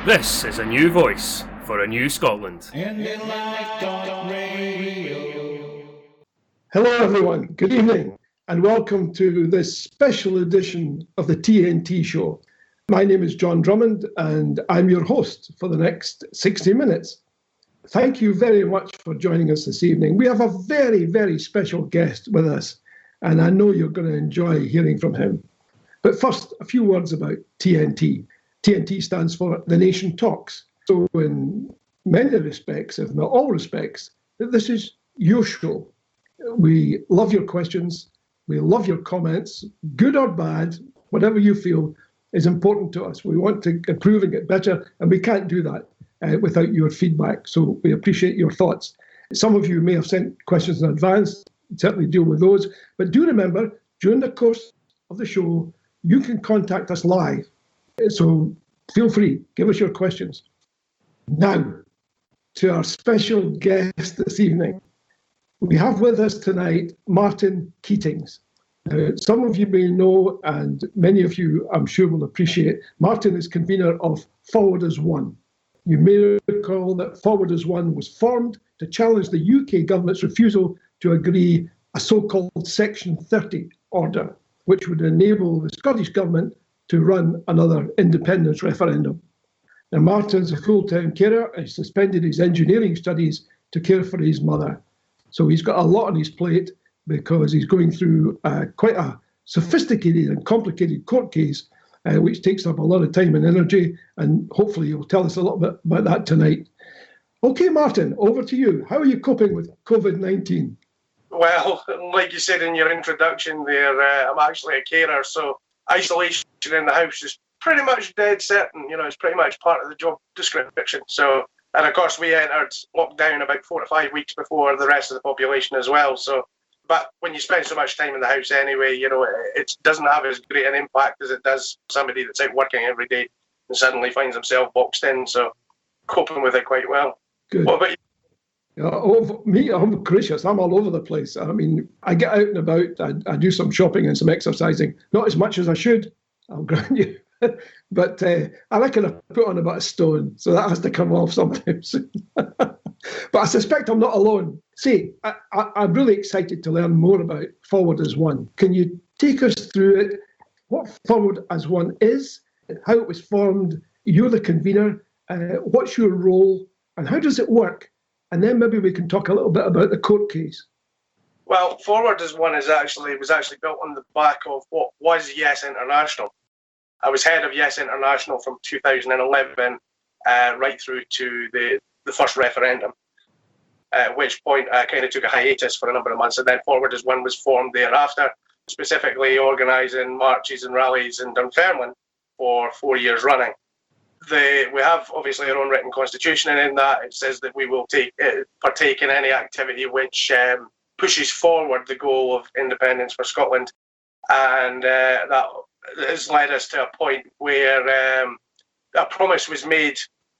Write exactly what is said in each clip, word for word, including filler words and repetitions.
This is a new voice for a new Scotland. Hello everyone, good evening and welcome to this special edition of the T N T show. My name is John Drummond and I'm your host for the next sixty minutes. Thank you very much for joining us this evening. We have a very, very special guest with us and I know you're going to enjoy hearing from him. But first, a few words about T N T. T N T stands for The Nation Talks. So in many respects, if not all respects, this is your show. We love your questions. We love your comments, good or bad, whatever you feel is important to us. We want to improve and get better, and we can't do that uh, without your feedback. So we appreciate your thoughts. Some of you may have sent questions in advance. Certainly deal with those. But do remember, during the course of the show, you can contact us live. So feel free, give us your questions. Now, to our special guest this evening. We have with us tonight Martin Keatings. Now, some of you may know, and many of you I'm sure will appreciate, Martin is convener of Forward as One. You may recall that Forward as One was formed to challenge the U K government's refusal to agree a so-called Section thirty order, which would enable the Scottish Government to run another independence referendum. Now, Martin's a full-time carer and he's suspended his engineering studies to care for his mother. So he's got a lot on his plate because he's going through uh, quite a sophisticated and complicated court case, uh, which takes up a lot of time and energy, and hopefully he'll tell us a little bit about that tonight. Okay, Martin, over to you. How are you coping with COVID nineteen? Well, like you said in your introduction there, uh, I'm actually a carer, so isolation in the house is pretty much dead certain. You know, it's pretty much part of the job description. So, and of course, we entered lockdown about four to five weeks before the rest of the population as well. So, but when you spend so much time in the house anyway, you know, it, it doesn't have as great an impact as it does somebody that's out working every day and suddenly finds himself boxed in. So, coping with it quite well. Good. What about you? Yeah, over, me, I'm gracious. I'm all over the place. I mean, I get out and about. I, I do some shopping and some exercising. Not as much as I should, I'll grant you. But uh, I reckon I put on about a stone, so that has to come off sometimes. But I suspect I'm not alone. See, I, I, I'm really excited to learn more about Forward as One. Can you take us through it? What Forward as One is, how it was formed? You're the convener. Uh, what's your role, and how does it work? And then maybe we can talk a little bit about the court case. Well, Forward as One is actually was actually built on the back of what was Yes International. I was head of Yes International from two thousand eleven uh, right through to the, the first referendum, at which point I kind of took a hiatus for a number of months, and then Forward as One was formed thereafter, specifically organising marches and rallies in Dunfermline for four years running. The, we have obviously our own written constitution, and in that it says that we will take uh, partake in any activity which um, pushes forward the goal of independence for Scotland, and uh, that has led us to a point where um, a promise was made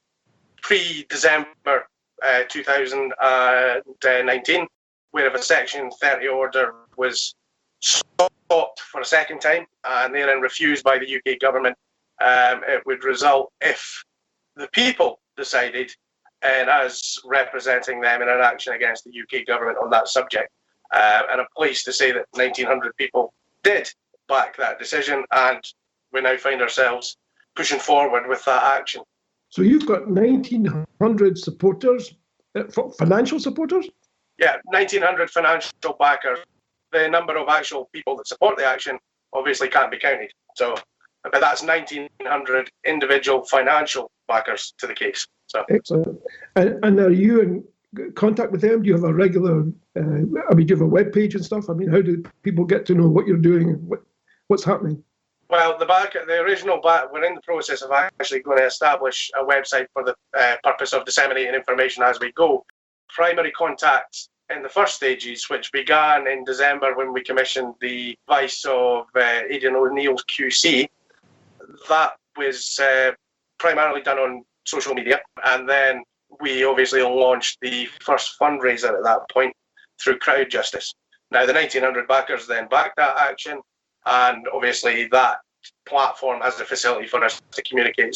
pre-December uh, two thousand nineteen, where if a Section thirty order was stopped for a second time and then refused by the U K government, Um, it would result, if the people decided, and as representing them in an action against the U K government on that subject. Uh, and I'm pleased to say that nineteen hundred people did back that decision, and we now find ourselves pushing forward with that action. So you've got nineteen hundred supporters, uh, financial supporters? Yeah, nineteen hundred financial backers. The number of actual people that support the action obviously can't be counted. So. But that's nineteen hundred individual financial backers to the case. So excellent. And, and are you in contact with them? Do you have a regular, uh, I mean, do you have a web page and stuff? I mean, how do people get to know what you're doing and what, what's happening? Well, the back, the original back, we're in the process of actually going to establish a website for the uh, purpose of disseminating information as we go. Primary contact in the first stages, which began in December when we commissioned the advice of uh, Aidan O'Neill's Q C. That was uh, primarily done on social media, and then we obviously launched the first fundraiser at that point through Crowd Justice. Now, the nineteen hundred backers then backed that action, and obviously that platform has the facility for us to communicate. So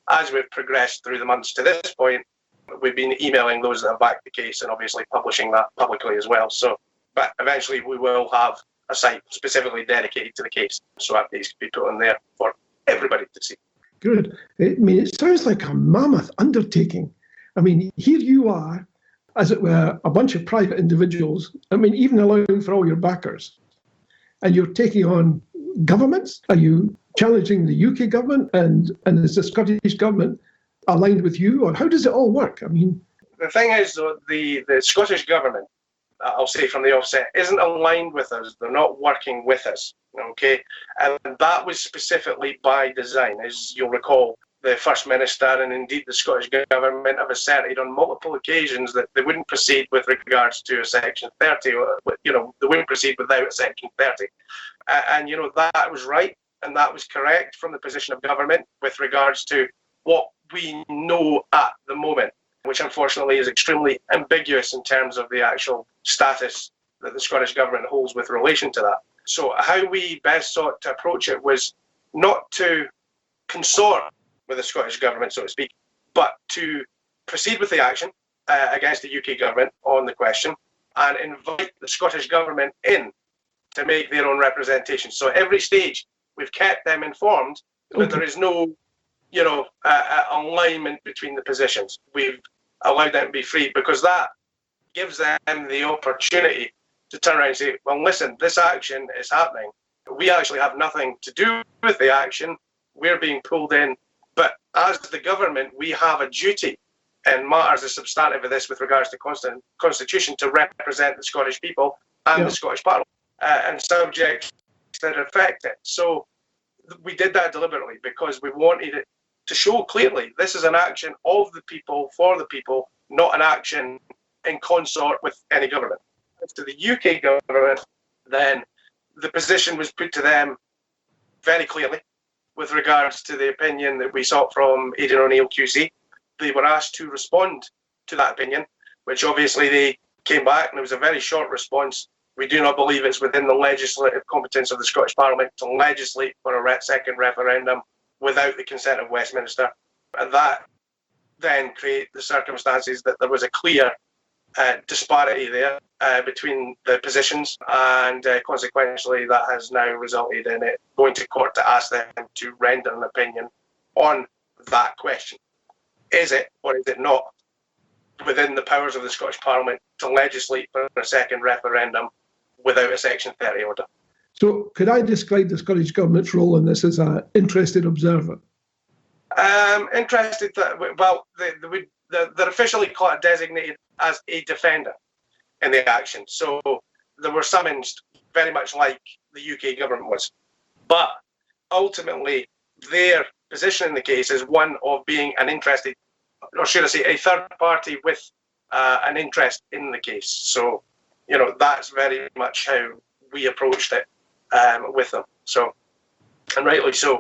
as we've progressed through the months to this point, we've been emailing those that have backed the case and obviously publishing that publicly as well. So, but eventually we will have a site specifically dedicated to the case, so updates can be put on there for everybody to see. Good. I mean, it sounds like a mammoth undertaking. I mean, here you are, as it were, a bunch of private individuals, I mean, even allowing for all your backers, and you're taking on governments? Are you challenging the U K government, and, and is the Scottish government aligned with you, or how does it all work? I mean, the thing is, though, the, the Scottish government, I'll say from the offset, isn't aligned with us. They're not working with us, okay? And that was specifically by design. As you'll recall, the First Minister and indeed the Scottish Government have asserted on multiple occasions that they wouldn't proceed with regards to a Section thirty, or, you know, they wouldn't proceed without a Section thirty. Uh, and, you know, that was right and that was correct from the position of government with regards to what we know at the moment, which unfortunately is extremely ambiguous in terms of the actual status that the Scottish Government holds with relation to that. So how we best sought to approach it was not to consort with the Scottish Government, so to speak, but to proceed with the action uh, against the U K Government on the question and invite the Scottish Government in to make their own representation. So at every stage, we've kept them informed that okay. there is no, you know, uh, alignment between the positions. We've allowed them to be free because that gives them the opportunity to turn around and say, well, listen, this action is happening. We actually have nothing to do with the action. We're being pulled in. But as the government, we have a duty in matters as substantive of this with regards to constant constitution to represent the Scottish people and yeah. the Scottish Parliament uh, and subjects that affect it. So we did that deliberately because we wanted it to show clearly this is an action of the people, for the people, not an action in consort with any government. As to the U K government, then the position was put to them very clearly with regards to the opinion that we sought from Aidan O'Neill Q C. They were asked to respond to that opinion, which obviously they came back, and it was a very short response. We do not believe it's within the legislative competence of the Scottish Parliament to legislate for a re- second referendum without the consent of Westminster. And that then create the circumstances that there was a clear uh, disparity there uh, between the positions, and uh, consequently that has now resulted in it going to court to ask them to render an opinion on that question. Is it or is it not within the powers of the Scottish Parliament to legislate for a second referendum without a Section thirty order? So could I describe the Scottish Government's role in this as an interested observer? Um, interested, that, well, they, they, they're, they're officially designated as a defender in the action. So they were summoned very much like the U K government was. But ultimately, their position in the case is one of being an interested, or should I say, a third party with uh, an interest in the case. So, you know, that's very much how we approached it um, with them. So, and rightly so.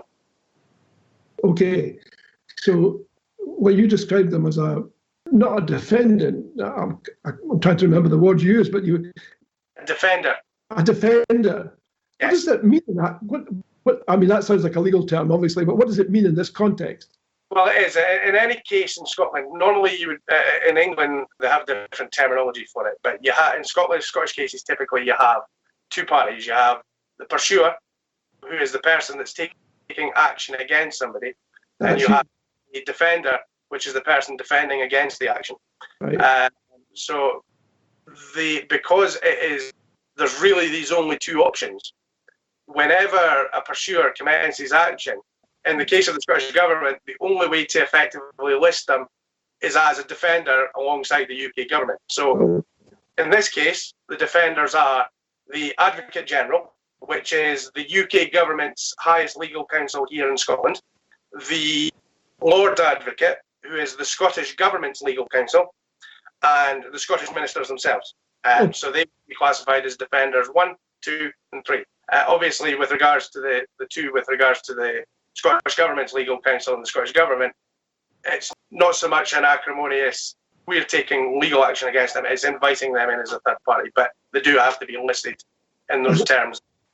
Okay, so well, you described them as a not a defendant. I'm, I'm trying to remember the word you used, but you a defender. A defender. Yes. What does that mean? That what? What? I mean, that sounds like a legal term, obviously, but what does it mean in this context? Well, it is. In any case in Scotland, normally you would, uh, in England, they have different terminology for it, but you have, in Scotland, Scottish cases, typically you have two parties. You have the pursuer, who is the person that's taking action against somebody, That's and you you. have the defender, which is the person defending against the action. Right. Uh, so, the because it is, there's really these only two options. Whenever a pursuer commences action, in the case of the Scottish Government, the only way to effectively list them is as a defender alongside the U K Government. So, Oh, in this case, the defenders are the Advocate General, which is the U K Government's highest legal counsel here in Scotland, the Lord Advocate, who is the Scottish Government's legal counsel, and the Scottish ministers themselves. Um, Oh. So they would be classified as defenders one, two, and three. Uh, obviously, with regards to the, the two, with regards to the Scottish Government's legal counsel and the Scottish Government, it's not so much an acrimonious, we're taking legal action against them, it's inviting them in as a third party, but they do have to be listed in those terms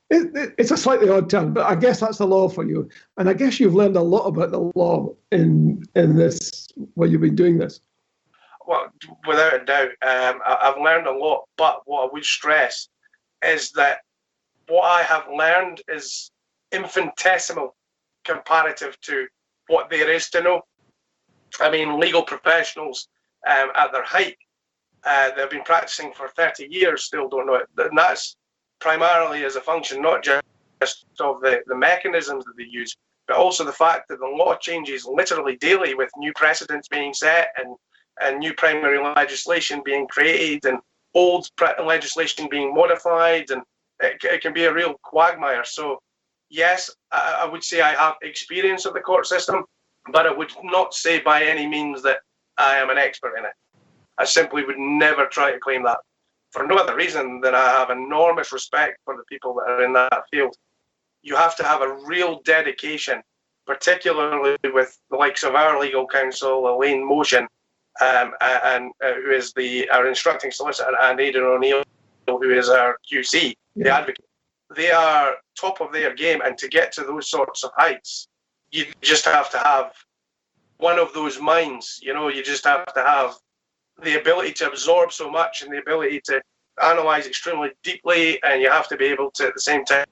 It, it, it's a slightly odd term, but I guess that's the law for you. And I guess you've learned a lot about the law in in this, while you've been doing this. Well, without a doubt, um, I, I've learned a lot. But what I would stress is that what I have learned is infinitesimal comparative to what there is to know. I mean, legal professionals um, at their height, uh, they've been practicing for thirty years, still don't know it. And that's primarily as a function not just of the, the mechanisms that they use, but also the fact that the law changes literally daily with new precedents being set and, and new primary legislation being created and old pre- legislation being modified, and it, it can be a real quagmire. So yes, I, I would say I have experience of the court system, but I would not say by any means that I am an expert in it. I simply would never try to claim that, for no other reason than I have enormous respect for the people that are in that field. You have to have a real dedication, particularly with the likes of our legal counsel, Elaine Motion, um, and uh, who is the our instructing solicitor, and Aidan O'Neill, who is our Q C, yeah. the advocate. They are top of their game, and to get to those sorts of heights, you just have to have one of those minds. You know, you just have to have the ability to absorb so much and the ability to analyze extremely deeply, and you have to be able to at the same time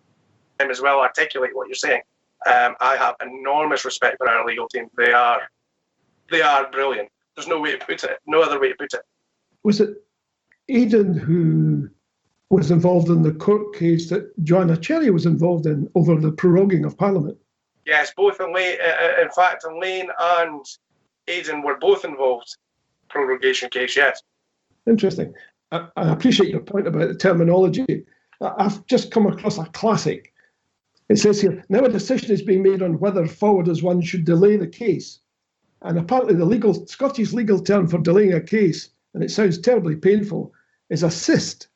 as well articulate what you're saying. Um, I have enormous respect for our legal team. They are, they are brilliant. There's no way to put it, no other way to put it. Was it Aidan who was involved in the court case that Joanna Cherry was involved in over the proroguing of Parliament? Yes, both Elaine, uh, in fact, Elaine and Aidan were both involved. Prorogation case, yes. Interesting. I, I appreciate your point about the terminology. I've just come across a classic. It says here, now a decision is being made on whether forward as one should delay the case. And apparently the legal Scottish legal term for delaying a case, and it sounds terribly painful, is assist.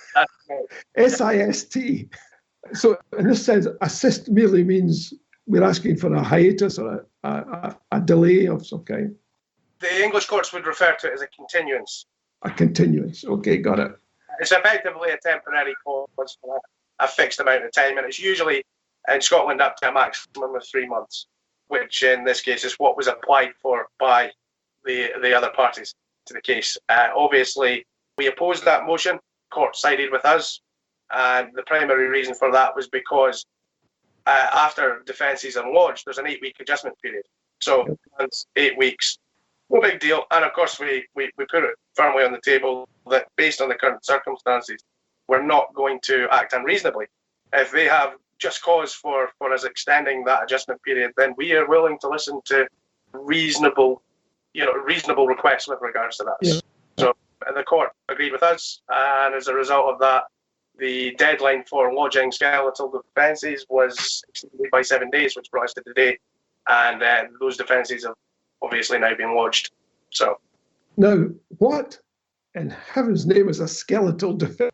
S I S T. So in this sense, assist merely means we're asking for a hiatus or a, a, a delay of some kind. The English courts would refer to it as a continuance. A continuance. Okay, got it. It's effectively a temporary pause for a, a fixed amount of time, and it's usually in Scotland up to a maximum of three months, which in this case is what was applied for by the the other parties to the case. Uh, obviously, we opposed that motion. Court sided with us, and the primary reason for that was because uh, after defences are lodged, there's an eight-week adjustment period. So it's eight weeks. No big deal. And of course, we, we, we put it firmly on the table that based on the current circumstances, we're not going to act unreasonably. If they have just cause for, for us extending that adjustment period, then we are willing to listen to reasonable, you know, reasonable requests with regards to that. Yeah. So the court agreed with us, and as a result of that, the deadline for lodging skeletal defences was extended by seven days, which brought us to today. And uh, those defences have obviously now been lodged. So now, what in heaven's name is a skeletal defence?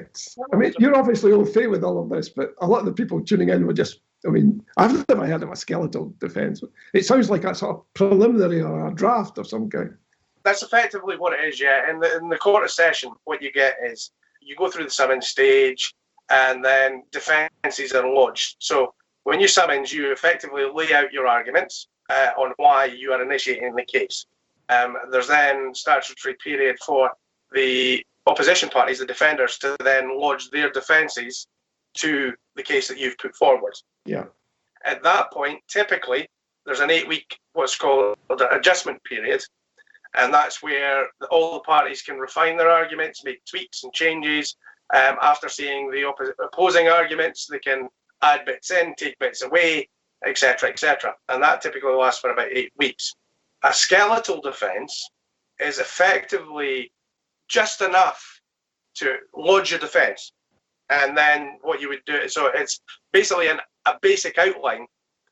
I mean, you're obviously au fait with all of this, but a lot of the people tuning in were just, I mean, I've never heard of a skeletal defence. It sounds like a sort of preliminary or a draft of some kind. That's effectively what it is, yeah. In the, in the court of session, what you get is you go through the summons stage, and then defences are lodged. So when you summons, you effectively lay out your arguments Uh, on why you are initiating the case. Um, there's then statutory period for the opposition parties, the defenders, to then lodge their defences to the case that you've put forward. Yeah. At that point, typically, there's an eight-week what's called an adjustment period, and that's where the, all the parties can refine their arguments, make tweaks and changes. Um, after seeing the oppo- opposing arguments, they can add bits in, take bits away, et cetera, et cetera. And that typically lasts for about eight weeks. A skeletal defence is effectively just enough to lodge your defence. And then what you would do, so it's basically an, a basic outline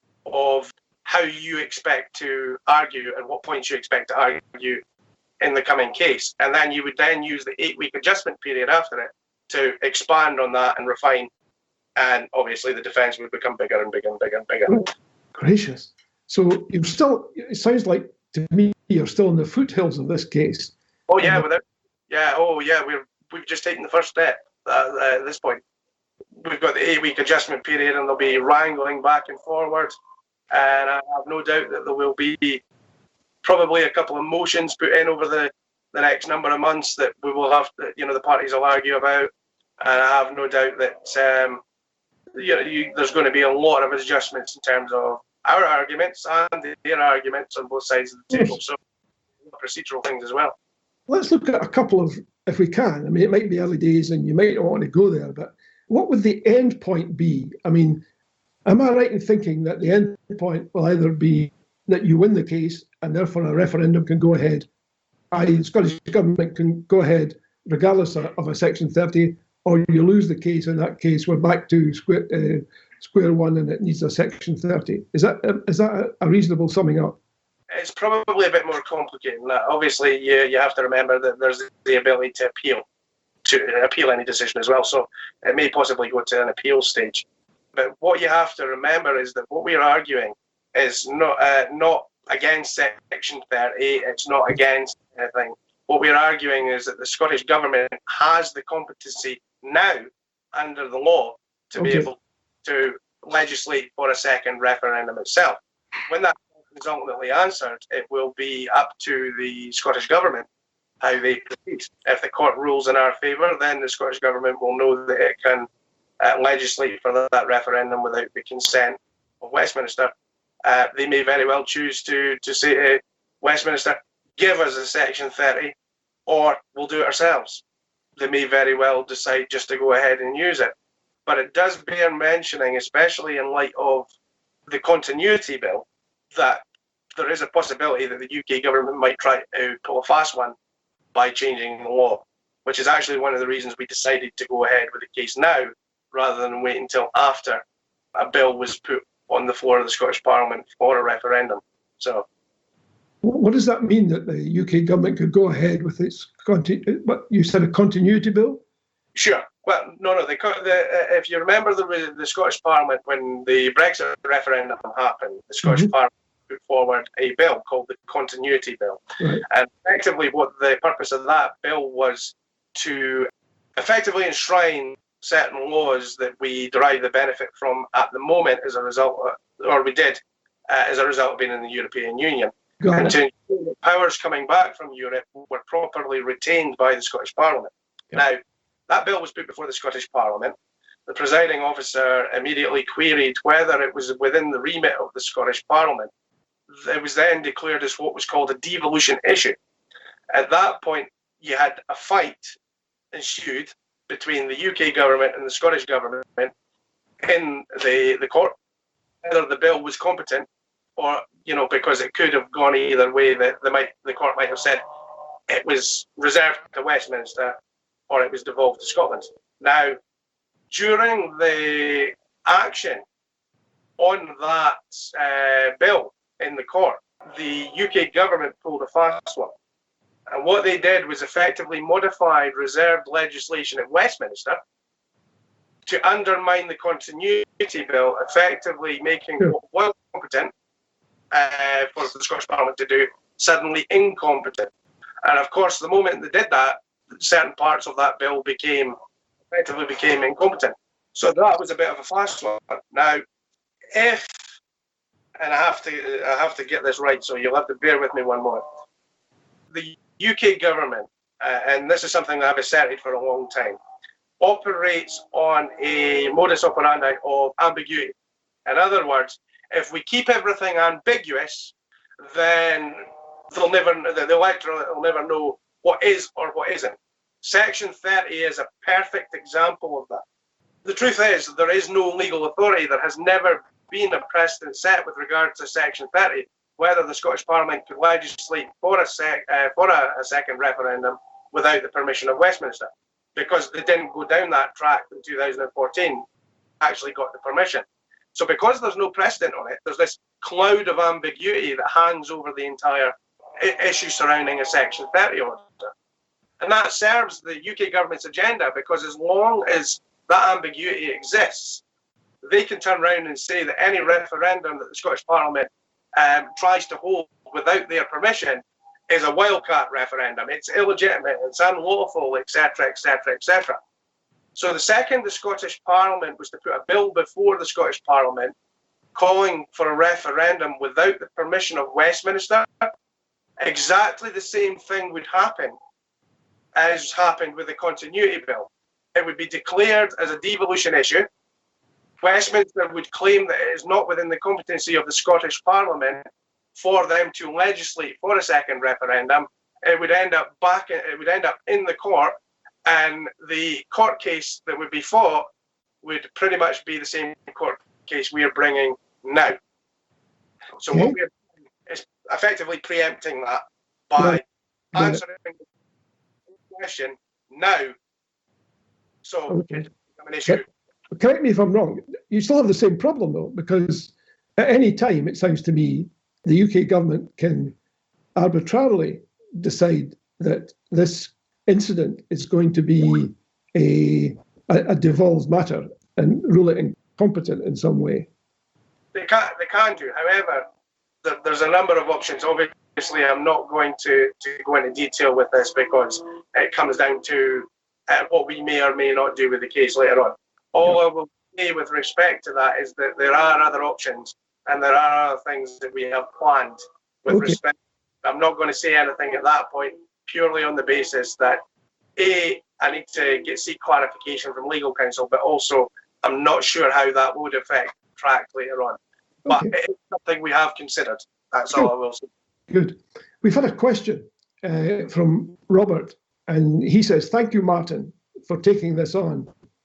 of how you expect to argue and what points you expect to argue in the coming case. And then you would then use the eight-week adjustment period after it to expand on that and refine. And obviously the defence would become bigger and bigger and bigger and bigger. Oh, gracious. So you're still, it sounds like to me you're still in the foothills of this case. Oh yeah, without, yeah, oh yeah, we're, we've just taken the first step uh, at this point. we've got the eight-week adjustment period, and there'll be wrangling back and forward. And I have no doubt that there will be probably a couple of motions put in over the, the next number of months that we will have, to, you know, the parties will argue about. And I have no doubt that um, you know, you, there's going to be a lot of adjustments in terms of our arguments and their arguments on both sides of the table. So procedural things as well. Let's look at a couple of, if we can. I mean, it might be early days and you might not want to go there, but what would the end point be? I mean, am I right in thinking that the end point will either be that you win the case and therefore a referendum can go ahead, that is the Scottish Government can go ahead regardless of a Section thirty, or you lose the case, in that case we're back to square, uh, square one and it needs a Section thirty. Is that, is that a reasonable summing up? It's probably a bit more complicated than that. Obviously, you, you have to remember that there's the ability to appeal, to appeal any decision as well. So it may possibly go to an appeal stage. But what you have to remember is that what we're arguing is not uh, not against Section thirty. It's not against anything. What we're arguing is that the Scottish Government has the competency now, under the law, to okay. be able to legislate for a second referendum itself. When that is ultimately answered, it will be up to the Scottish Government how they proceed. If the court rules in our favour, then the Scottish Government will know that it can uh, legislate for that referendum without the consent of Westminster. Uh, they may very well choose to, to say to Westminster, give us a Section thirty, or we'll do it ourselves. They may very well decide just to go ahead and use it. But it does bear mentioning, especially in light of the continuity bill, that there is a possibility that the U K government might try to pull a fast one by changing the law, which is actually one of the reasons we decided to go ahead with the case now rather than wait until after a bill was put on the floor of the Scottish Parliament for a referendum. So, what does that mean, that the U K government could go ahead with its, continu- what you said, a continuity bill? Sure. Well, no, no. The, the, if you remember the, the Scottish Parliament, when the Brexit referendum happened, the Scottish mm-hmm. Parliament put forward a bill called the Continuity Bill. Right. And effectively what the purpose of that bill was to effectively enshrine certain laws that we derive the benefit from at the moment as a result, of, or we did uh, as a result of being in the European Union. Got and it. to ensure that powers coming back from Europe were properly retained by the Scottish Parliament. Yeah. Now, that bill was put before the Scottish Parliament. The presiding officer immediately queried whether it was within the remit of the Scottish Parliament. It was then declared as what was called a devolution issue. At that point, you had a fight ensued between the U K government and the Scottish government in the, the court, whether the bill was competent, or, you know, because it could have gone either way, that the, might, the court might have said it was reserved to Westminster or it was devolved to Scotland. Now, during the action on that uh, bill in the court, the U K government pulled a fast one. And what they did was effectively modified reserved legislation at Westminster to undermine the continuity bill, effectively making what was competent uh, for the Scottish Parliament to do suddenly incompetent. And of course, the moment they did that, certain parts of that bill became effectively became incompetent. So that was a bit of a fast one. Now, if, and I have to I have to get this right, so you'll have to bear with me one more. The U K government, uh, and this is something that I've asserted for a long time, operates on a modus operandi of ambiguity. In other words, if we keep everything ambiguous, then they'll never, the electorate will never know what is or what isn't. Section thirty is a perfect example of that. The truth is, there is no legal authority. There has never been a precedent set with regard to Section thirty, whether the Scottish Parliament could legislate for a, sec, uh, for a, a second referendum without the permission of Westminster, because they didn't go down that track in two thousand fourteen, actually got the permission. So because there's no precedent on it, there's this cloud of ambiguity that hangs over the entire I- issue surrounding a Section thirty order. And that serves the U K government's agenda, because as long as that ambiguity exists, they can turn around and say that any referendum that the Scottish Parliament um, tries to hold without their permission is a wildcat referendum. It's illegitimate, it's unlawful, et cetera, et cetera, et cetera. So the second the Scottish Parliament was to put a bill before the Scottish Parliament calling for a referendum without the permission of Westminster, exactly the same thing would happen as happened with the Continuity Bill. It would be declared as a devolution issue. Westminster would claim that it is not within the competency of the Scottish Parliament for them to legislate for a second referendum. It would end up back. It would end up in the court, and the court case that would be fought would pretty much be the same court case we are bringing now. So Okay. what we're doing is effectively preempting that by Yeah. answering the question now. So Okay. it's become an issue. Correct me if I'm wrong. You still have the same problem, though, because at any time, it sounds to me, the U K government can arbitrarily decide that this incident is going to be a, a, a devolved matter and rule it incompetent in some way. They can, they can do. However, there, there's a number of options. Obviously, I'm not going to, to go into detail with this because it comes down to uh, what we may or may not do with the case later on. All I will say with respect to that is that there are other options and there are other things that we have planned with Okay. respect. I'm not going to say anything at that point, purely on the basis that, A, I need to get seek clarification from legal counsel, but also I'm not sure how that would affect track later on. But Okay. it is something we have considered. That's all I will say. Good. We've had a question uh, from Robert, and he says, "Thank you, Martin, for taking this on."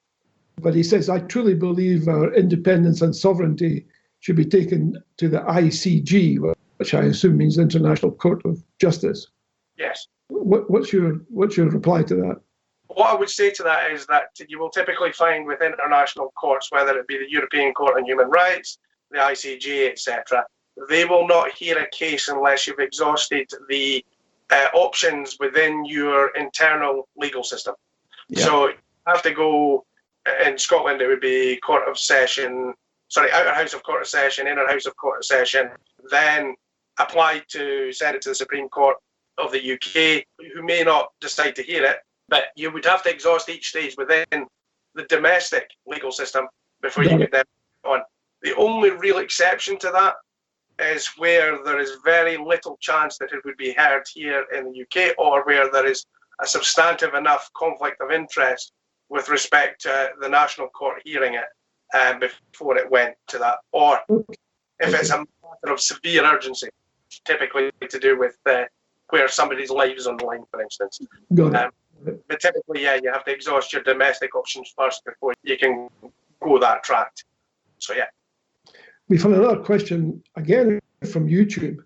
But he says, "I truly believe our independence and sovereignty should be taken to the I C G, which I assume means International Court of Justice." Yes. What, what's your what's your reply to that? What I would say to that is that you will typically find with international courts, whether it be the European Court on Human Rights, the I C J, et cetera, they will not hear a case unless you've exhausted the uh, options within your internal legal system. Yeah. So you have to go, in Scotland it would be Court of Session, sorry, Outer House of Court of Session, Inner House of Court of Session, then apply to send it to the Supreme Court of the U K, who may not decide to hear it, but you would have to exhaust each stage within the domestic legal system before you Got could then on. The only real exception to that is where there is very little chance that it would be heard here in the U K, or where there is a substantive enough conflict of interest with respect to the national court hearing it um, before it went to that, or if it's a matter of severe urgency, typically to do with uh, where somebody's life is on the line, for instance. Got it. Um, but typically, yeah, you have to exhaust your domestic options first before you can go that track. So, yeah. We've had another question again from YouTube,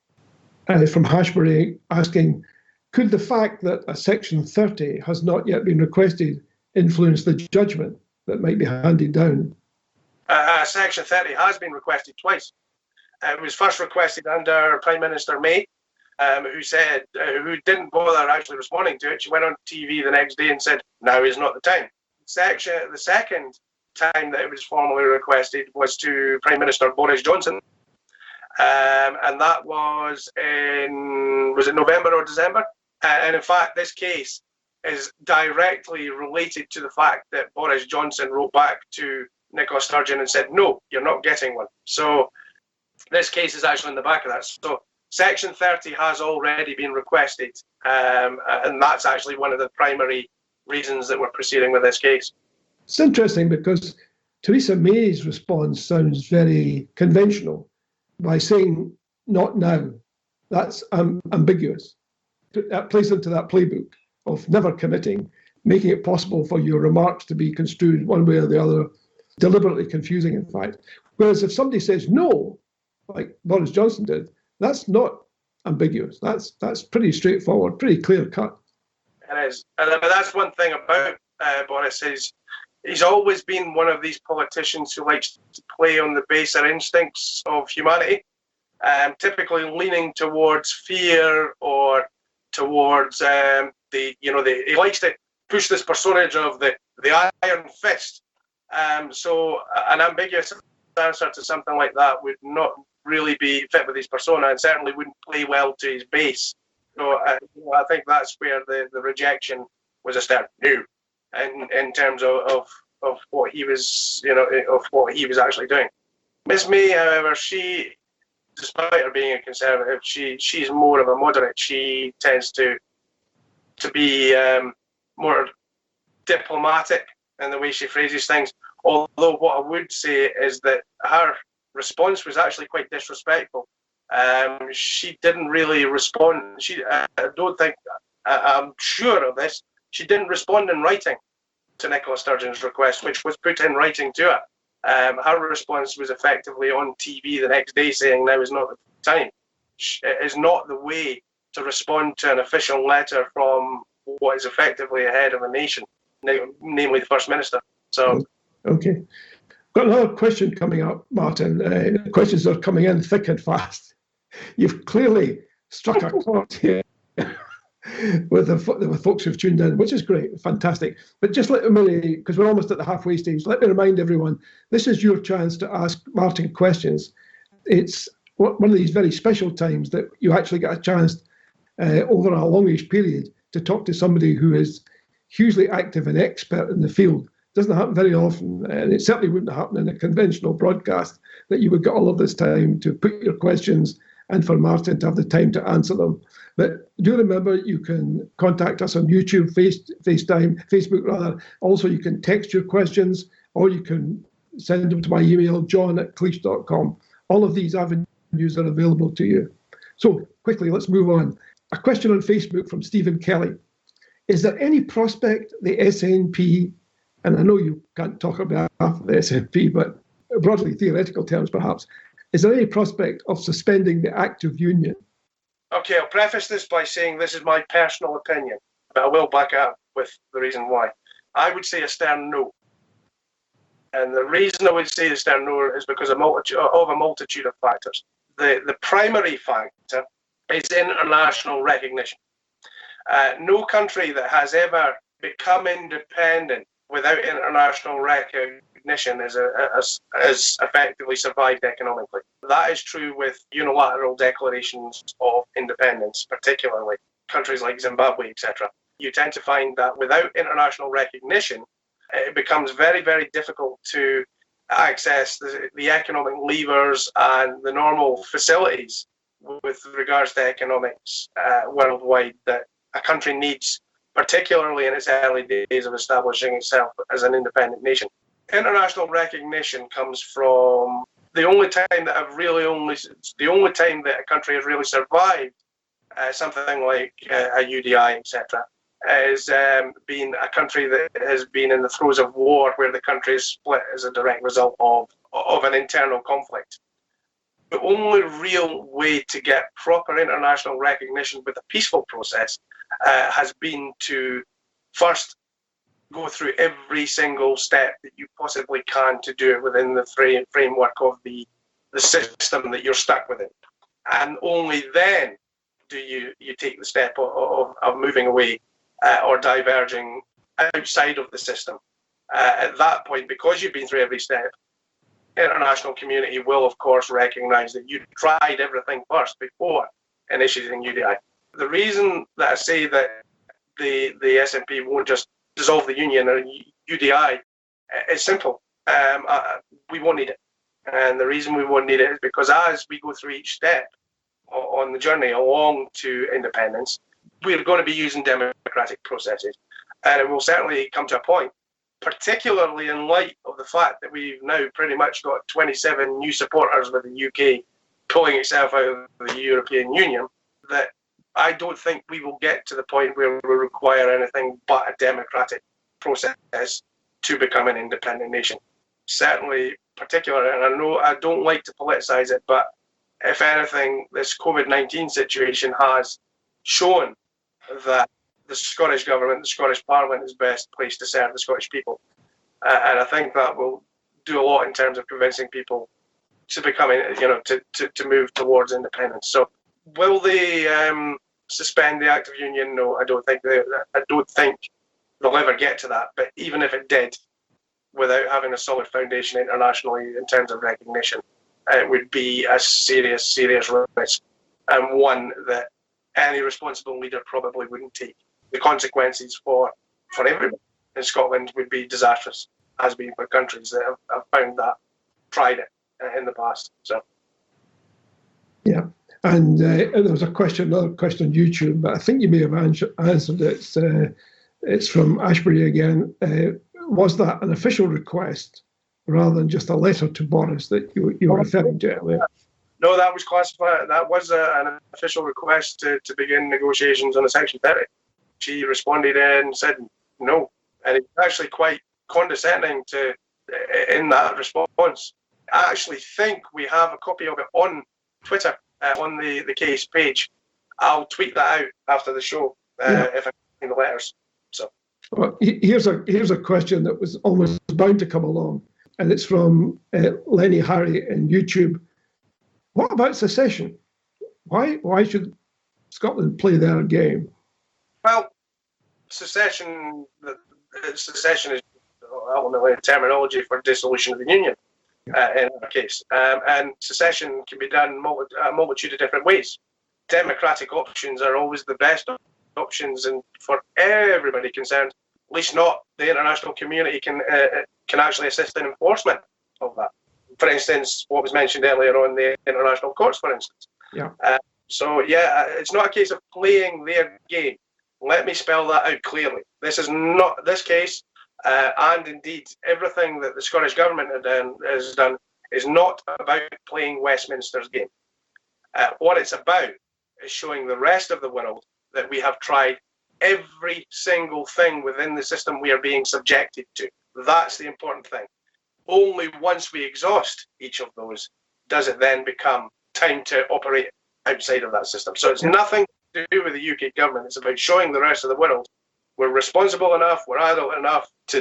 uh, from Hashbury, asking, could the fact that a Section thirty has not yet been requested influence the judgment that might be handed down? Uh, Section thirty has been requested twice. Uh, it was first requested under Prime Minister May, um, who said, uh, who didn't bother actually responding to it. She went on T V the next day and said, now is not the time. Section, the second time that it was formally requested was to Prime Minister Boris Johnson. Um, and that was in, was it November or December? Uh, and in fact, this case is directly related to the fact that Boris Johnson wrote back to Nicola Sturgeon and said, no, you're not getting one. So this case is actually in the back of that. So Section thirty has already been requested, um, and that's actually one of the primary reasons that we're proceeding with this case. It's interesting because Theresa May's response sounds very conventional by saying, not now. That's um, ambiguous. That plays into that playbook of never committing, making it possible for your remarks to be construed one way or the other, deliberately confusing, in fact. Whereas if somebody says no, like Boris Johnson did, that's not ambiguous. That's that's pretty straightforward, pretty clear cut. It is. And that's one thing about uh, Boris is he's always been one of these politicians who likes to play on the baser instincts of humanity, um, typically leaning towards fear or towards um, the, you know, the, he likes to push this personage of the, the iron fist. Um, so an ambiguous answer to something like that would not really be fit with his persona and certainly wouldn't play well to his base. So uh, you know, I think that's where the, the rejection was a start new. in in terms of, of of what he was, you know, of what he was actually doing. Miss May, however, she, despite her being a Conservative, she she's more of a moderate. She tends to to be um, more diplomatic in the way she phrases things. Although what I would say is that her response was actually quite disrespectful. Um, she didn't really respond. She, I don't think, I, I'm sure of this, she didn't respond in writing to Nicola Sturgeon's request, which was put in writing to her. Um, her response was effectively on T V the next day saying now is not the time. It is not the way to respond to an official letter from what is effectively a head of a nation, namely the First Minister. So, okay. Got another question coming up, Martin. Uh, questions are coming in thick and fast. You've clearly struck a chord here with the, the folks who've tuned in, which is great, fantastic. But just let me, because we're almost at the halfway stage, let me remind everyone, this is your chance to ask Martin questions. It's one of these very special times that you actually get a chance uh, over a longish period to talk to somebody who is hugely active and expert in the field. Doesn't happen very often, and it certainly wouldn't happen in a conventional broadcast that you would get all of this time to put your questions and for Martin to have the time to answer them. But do remember, you can contact us on YouTube, Face, FaceTime, Facebook rather. Also, you can text your questions, or you can send them to my email, john at cleach dot com. All of these avenues are available to you. So quickly, let's move on. A question on Facebook from Stephen Kelly. Is there any prospect the S N P, and I know you can't talk about the S N P, but broadly theoretical terms perhaps, is there any prospect of suspending the Act of Union? Okay, I'll preface this by saying this is my personal opinion, but I will back it up with the reason why. I would say a stern no. And the reason I would say a stern no is because of, multitude, of a multitude of factors. The, the primary factor is international recognition. Uh, no country that has ever become independent without international recognition is, a, is, is effectively survived economically. That is true with unilateral declarations of independence, particularly countries like Zimbabwe, et cetera. You tend to find that without international recognition, it becomes very, very difficult to access the, the economic levers and the normal facilities with regards to economics uh, worldwide that a country needs, particularly in its early days of establishing itself as an independent nation. International recognition comes from the only time that I've really only, the only time that a country has really survived uh, something like uh, a U D I, et cetera, is um, being a country that has been in the throes of war, where the country is split as a direct result of of an internal conflict. The only real way to get proper international recognition with a peaceful process uh, has been to first go through every single step that you possibly can to do it within the frame, framework of the, the system that you're stuck within. And only then do you, you take the step of, of, of moving away uh, or diverging outside of the system. Uh, at that point, because you've been through every step, international community will, of course, recognise that you tried everything first before initiating U D I. The reason that I say that the, the S N P won't just dissolve the union or U D I is simple. Um, uh, we won't need it. And the reason we won't need it is because as we go through each step on the journey along to independence, we're going to be using democratic processes. And it will certainly come to a point, particularly in light of the fact that we've now pretty much got twenty-seven new supporters with the U K pulling itself out of the European Union, that I don't think we will get to the point where we require anything but a democratic process to become an independent nation. Certainly, particularly, and I know I don't like to politicise it, but if anything, this COVID nineteen situation has shown that the Scottish Government, the Scottish Parliament is best placed to serve the Scottish people. Uh, and I think that will do a lot in terms of convincing people to become, you know, to, to, to move towards independence. So will they um, suspend the Act of Union? No, I don't think they, I don't think they'll ever get to that. But even if it did, without having a solid foundation internationally in terms of recognition, it would be a serious, serious risk, and one that any responsible leader probably wouldn't take. The consequences for, for everybody in Scotland would be disastrous, has been for countries that have, have found that, tried it uh, in the past. So, yeah. And uh, there was a question, another question on YouTube, but I think you may have answer, answered it. It's, uh, it's from Ashbury again. Uh, was that an official request rather than just a letter to Boris that you, you were referring to earlier? No, that was classified. That was a, an official request to, to begin negotiations on a Section thirty. She responded and said no, and it's actually quite condescending to in that response. I actually think we have a copy of it on Twitter, uh, on the, the case page. I'll tweet that out after the show uh, yeah. if I can the letters. So, well, here's a here's a question that was almost bound to come along, and it's from uh, Lenny Harry in YouTube. What about secession? Why why should Scotland play their game? Well, secession secession is ultimately a terminology for dissolution of the Union uh, in our case, um, and secession can be done multi- a multitude of different ways. Democratic options are always the best options, and for everybody concerned, at least not the international community can uh, can actually assist in enforcement of that. For instance, what was mentioned earlier on the international courts, for instance. Yeah. Uh, so, yeah, it's not a case of playing their game. Let me spell that out clearly. This is not this case, uh, and indeed everything that the Scottish Government has done, has done is not about playing Westminster's game. Uh, what it's about is showing the rest of the world that we have tried every single thing within the system we are being subjected to. That's the important thing. Only once we exhaust each of those does it then become time to operate outside of that system. So it's nothing to do with the U K government. It's about showing the rest of the world we're responsible enough, we're adult enough to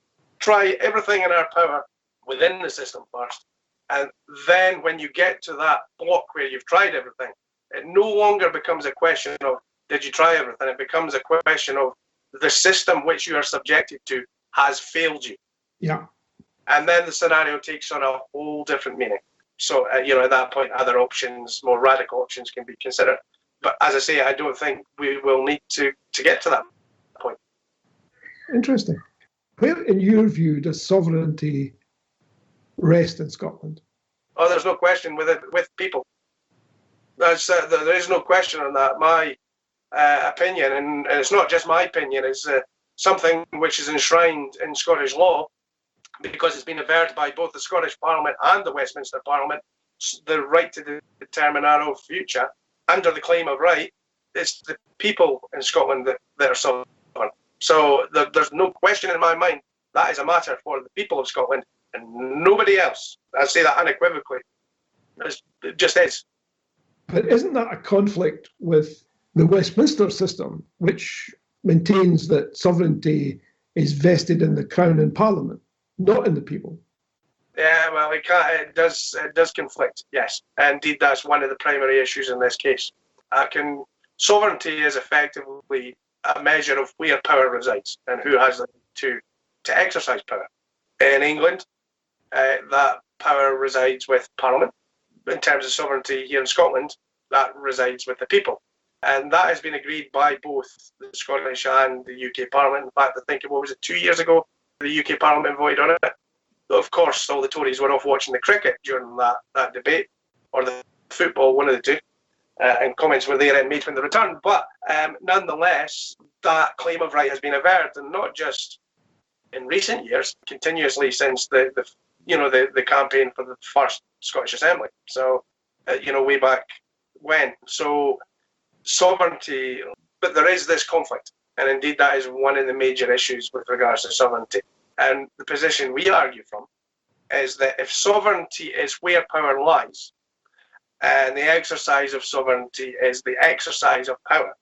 try everything in our power within the system first. And then when you get to that block where you've tried everything, it no longer becomes a question of did you try everything? It becomes a question of the system which you are subjected to has failed you. Yeah. And then the scenario takes on a whole different meaning. So, uh, you know, at that point, other options, more radical options can be considered. But as I say, I don't think we will need to, to get to that point. Interesting. Where, in your view, does sovereignty rest in Scotland? Oh, there's no question with it, with people. There's, uh, there is no question on that. My uh, opinion, and, and it's not just my opinion, it's uh, something which is enshrined in Scottish law, because it's been averred by both the Scottish Parliament and the Westminster Parliament, the right to determine our own future under the claim of right. It's the people in Scotland that, that are sovereign. So the, there's no question in my mind that is a matter for the people of Scotland and nobody else. I say that unequivocally. It's, it just is. But isn't that a conflict with the Westminster system, which maintains that sovereignty is vested in the Crown and Parliament, not in the people? Yeah, well, it, can't, it does it does conflict, yes. Indeed, that's one of the primary issues in this case. I can, sovereignty is effectively a measure of where power resides and who has the right to, to exercise power. In England, uh, that power resides with Parliament. In terms of sovereignty here in Scotland, that resides with the people. And that has been agreed by both the Scottish and the U K Parliament. In fact, I think, what was it, two years ago, the U K Parliament voted on it. Of course, all the Tories were off watching the cricket during that, that debate, or the football, one of the two, uh, and comments were there and made when they returned. But um, nonetheless, that claim of right has been averred, and not just in recent years, continuously since the, the you know, the, the campaign for the first Scottish Assembly. So, uh, you know, way back when. So, sovereignty, but there is this conflict, and indeed that is one of the major issues with regards to sovereignty. And the position we argue from is that if sovereignty is where power lies, and the exercise of sovereignty is the exercise of power,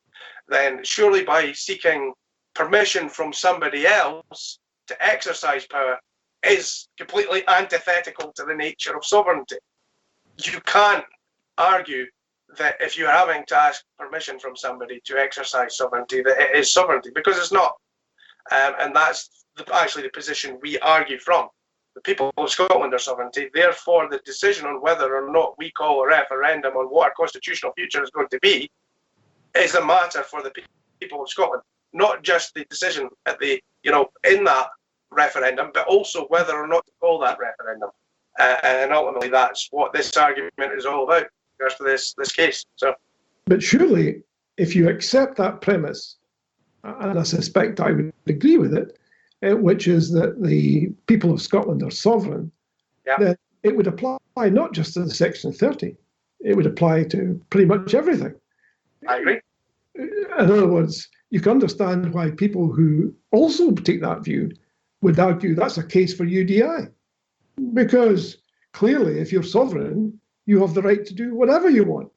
then surely by seeking permission from somebody else to exercise power is completely antithetical to the nature of sovereignty. You can't argue that if you're having to ask permission from somebody to exercise sovereignty, that it is sovereignty, because it's not. Um, and that's the, actually the position we argue from. The people of Scotland are sovereignty, therefore the decision on whether or not we call a referendum on what our constitutional future is going to be is a matter for the people of Scotland, not just the decision at the, you know, in that referendum, but also whether or not to call that referendum. Uh, and ultimately, that's what this argument is all about for this this case. So, but surely, if you accept that premise, and I suspect I would agree with it, uh, which is that the people of Scotland are sovereign, yeah. then it would apply not just to the Section thirty, it would apply to pretty much everything. I agree. In other words, you can understand why people who also take that view would argue that's a case for U D I. Because clearly, if you're sovereign, you have the right to do whatever you want.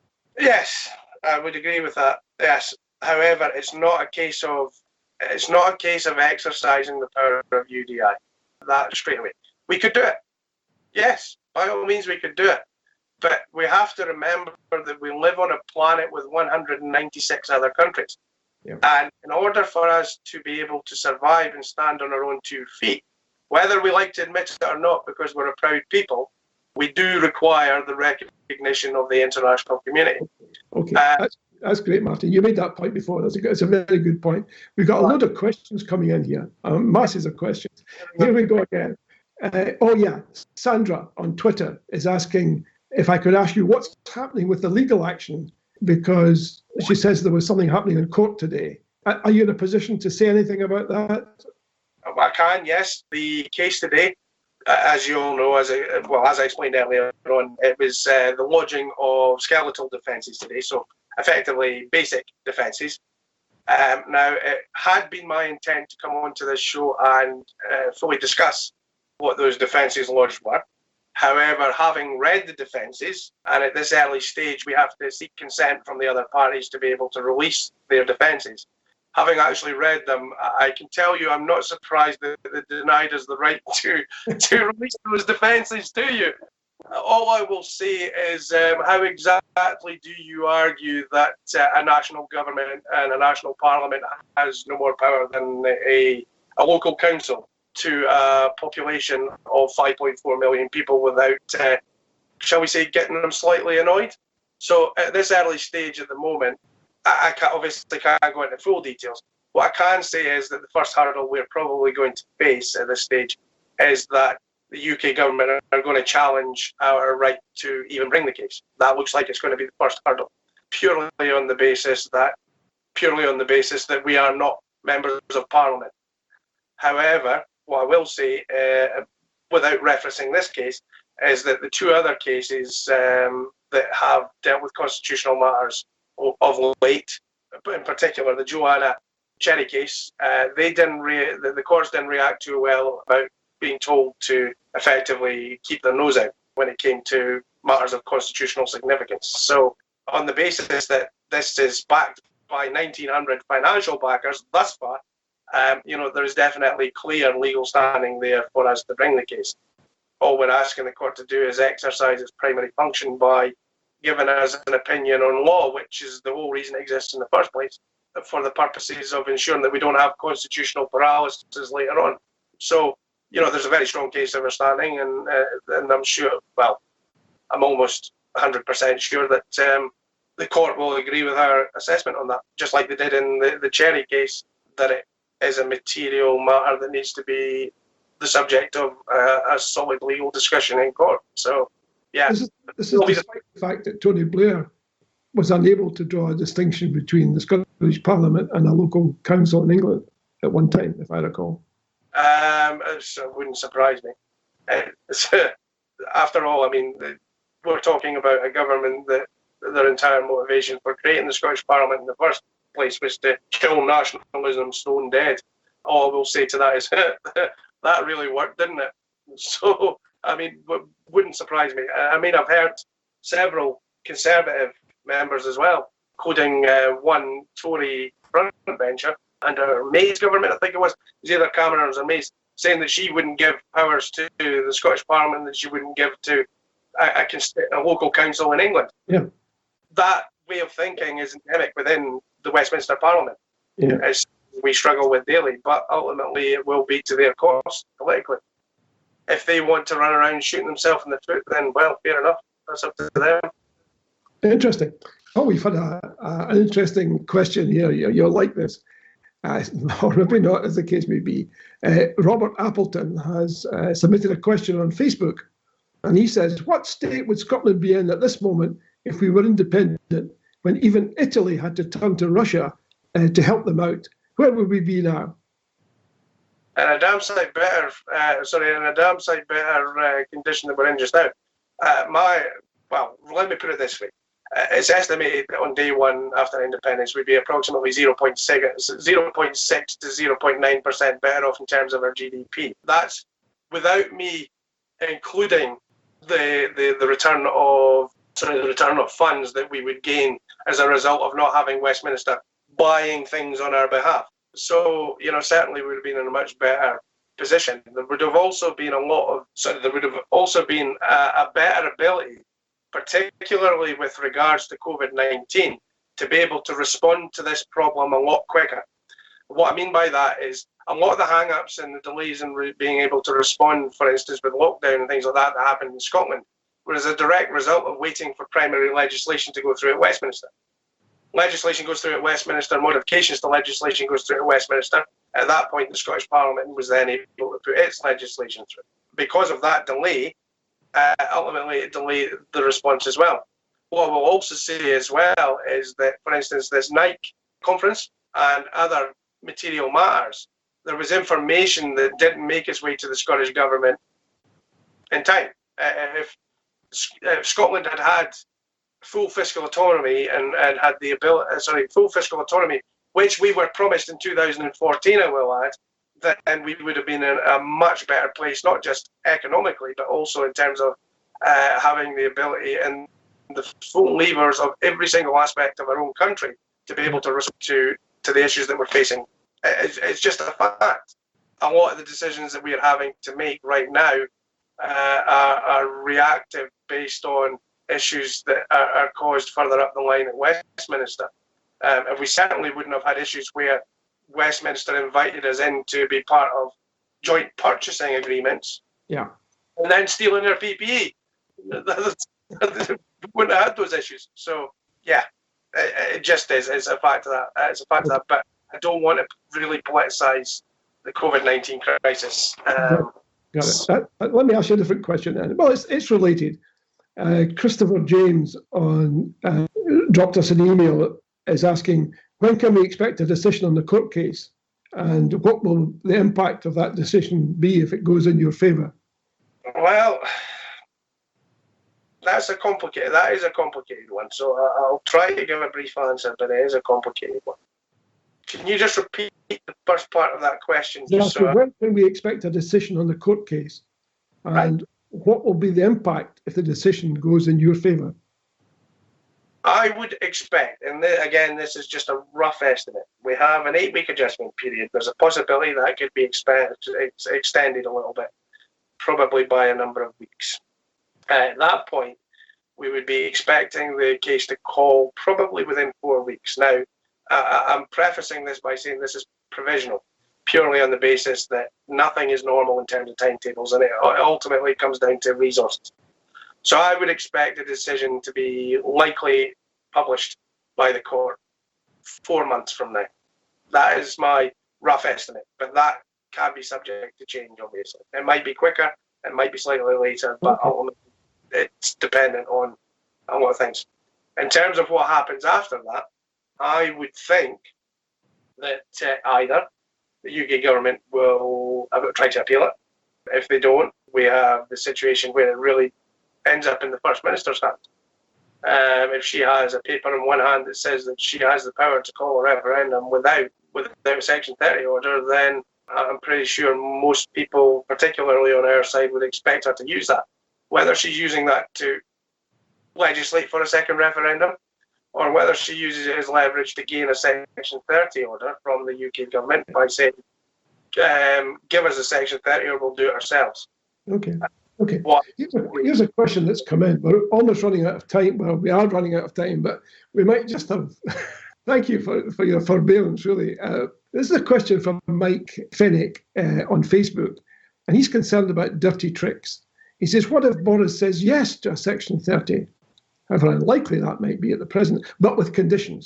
Yes, I would agree with that. Yes. However, it's not a case of it's not a case of exercising the power of U D I. That straight away. We could do it. Yes, by all means we could do it. But we have to remember that we live on a planet with one hundred ninety-six other countries. Yeah. And in order for us to be able to survive and stand on our own two feet, whether we like to admit it or not, because we're a proud people, we do require the recognition of the international community. Okay, uh, that's, that's great, Martin. You made that point before. That's a, good, it's a very good point. We've got a load of questions coming in here, um, masses of questions. Here we go again. Uh, oh yeah, Sandra on Twitter is asking if I could ask you what's happening with the legal action, because she says there was something happening in court today. Are, are you in a position to say anything about that? I can, yes. The case today, uh, as you all know, as I, well as I explained earlier on, it was uh, the lodging of skeletal defences today, so effectively basic defences. Um, now, it had been my intent to come onto this show and uh, fully discuss what those defences lodged were. However, having read the defences, and at this early stage we have to seek consent from the other parties to be able to release their defences. Having actually read them, I can tell you I'm not surprised that they denied us the right to, to release those defences to you. All I will say is um, how exactly do you argue that uh, a national government and a national parliament has no more power than a, a local council to a population of five point four million people without, uh, shall we say, getting them slightly annoyed? So at this early stage at the moment, I can't, obviously can't go into full details. What I can say is that the first hurdle we're probably going to face at this stage is that the U K government are going to challenge our right to even bring the case. That looks like it's going to be the first hurdle, purely on the basis that purely on the basis that we are not members of Parliament. However, what I will say, uh, without referencing this case, is that the two other cases um, that have dealt with constitutional matters of late, in particular the Joanna Cherry case, uh, they didn't re- the, the courts didn't react too well about being told to effectively keep their nose out when it came to matters of constitutional significance. So on the basis that this is backed by nineteen hundred financial backers thus far, um, you know, there is definitely clear legal standing there for us to bring the case. All we're asking the court to do is exercise its primary function by giving us an opinion on law, which is the whole reason it exists in the first place, for the purposes of ensuring that we don't have constitutional paralysis later on. So, you know, there's a very strong case of our standing, and, uh, and I'm sure, well, I'm almost one hundred percent sure that um, the court will agree with our assessment on that, just like they did in the, the Cherry case, that it is a material matter that needs to be the subject of uh, a solid legal discussion in court. So, yeah. This is, this is despite the fact that Tony Blair was unable to draw a distinction between the Scottish Parliament and a local council in England at one time, if I recall. Um, so it wouldn't surprise me. Uh, after all, I mean, we're talking about a government that their entire motivation for creating the Scottish Parliament in the first place was to kill nationalism stone dead. All I will say to that is that really worked, didn't it? So, I mean, wouldn't surprise me. I mean, I've heard several Conservative members as well, including uh, one Tory frontbencher under May's government, I think it was, it was either Cameron's or May's, saying that she wouldn't give powers to the Scottish Parliament that she wouldn't give to a, a, a local council in England. Yeah. That way of thinking is endemic within the Westminster Parliament. Yeah. As we struggle with daily, but ultimately it will be to their cost politically. If they want to run around shooting themselves in the foot, then, well, fair enough. That's up to them. Interesting. Oh, we've had a, a, an interesting question here. You, you'll like this. uh, or maybe not, as the case may be. Uh, Robert Appleton has uh, submitted a question on Facebook, and he says, what state would Scotland be in at this moment if we were independent, when even Italy had to turn to Russia uh, to help them out? Where would we be now? In a damn sight better, uh, sorry, in a damn sight better uh, condition than we're in just now. Uh, my, well, let me put it this way. Uh, it's estimated that on day one after independence we'd be approximately zero point six to zero point nine percent better off in terms of our G D P. That's without me including the, the, the return of sorry, the return of funds that we would gain as a result of not having Westminster buying things on our behalf. So, you know, certainly we would have been in a much better position. There would have also been a lot of, sorry, there would have also been a, a better ability, particularly with regards to COVID nineteen, to be able to respond to this problem a lot quicker. What I mean by that is a lot of the hang-ups and the delays in re- being able to respond, for instance, with lockdown and things like that that happened in Scotland, was a direct result of waiting for primary legislation to go through at Westminster. Legislation goes through at Westminster, modifications to legislation goes through at Westminster. At that point, the Scottish Parliament was then able to put its legislation through. Because of that delay, uh, ultimately it delayed the response as well. What we'll also say as well is that, for instance, this Nike conference and other material matters, there was information that didn't make its way to the Scottish Government in time. Uh, if, if Scotland had had full fiscal autonomy and, and had the ability, sorry, full fiscal autonomy, which we were promised in two thousand fourteen, I will add, then we would have been in a much better place, not just economically, but also in terms of uh, having the ability and the full levers of every single aspect of our own country to be able to respond to, to the issues that we're facing. It's, it's just a fact. A lot of the decisions that we are having to make right now uh, are, are reactive based on issues that are, are caused further up the line at Westminster. Um, and we certainly wouldn't have had issues where Westminster invited us in to be part of joint purchasing agreements. Yeah. And then stealing our P P E. We wouldn't have had those issues. So, yeah, it, it just is. It's a fact of that. It's a fact of that. But I don't want to really politicise the COVID nineteen crisis. Um, Got it. Uh, uh, let me ask you a different question then. Well, it's, it's related. Uh, Christopher James on uh, dropped us an email, is asking, when can we expect a decision on the court case, and what will the impact of that decision be if it goes in your favour? Well, that's a complicated. That is a complicated one. So I'll try to give a brief answer, but it is a complicated one. Can you just repeat the first part of that question? Yeah, just so so I... when can we expect a decision on the court case, and right. what will be the impact if the decision goes in your favour? I would expect, and th- again, this is just a rough estimate, we have an eight-week adjustment period. There's a possibility that it could be expand- ex- extended a little bit, probably by a number of weeks. Uh, at that point, we would be expecting the case to call probably within four weeks. Now, uh, I'm prefacing this by saying this is provisional, purely on the basis that nothing is normal in terms of timetables, and it ultimately comes down to resources. So I would expect a decision to be likely published by the court four months from now. That is my rough estimate, but that can be subject to change, obviously. It might be quicker, it might be slightly later, but okay. ultimately it's dependent on a lot of things. In terms of what happens after that, I would think that uh, either the U K government will try to appeal it. If they don't, we have the situation where it really ends up in the First Minister's hand. Um, if she has a paper in one hand that says that she has the power to call a referendum without without Section thirty order, then I'm pretty sure most people, particularly on our side, would expect her to use that. Whether she's using that to legislate for a second referendum, or whether she uses it as leverage to gain a Section thirty order from the U K government by saying, um, give us a Section thirty or we'll do it ourselves. Okay. Okay, here's a, here's a question that's come in. We're almost running out of time. Well, we are running out of time, but we might just have... Thank you for, for your forbearance, really. Uh, this is a question from Mike Fennick uh, on Facebook, and he's concerned about dirty tricks. He says, what if Boris says yes to a Section thirty? However unlikely that might be at the present, but with conditions.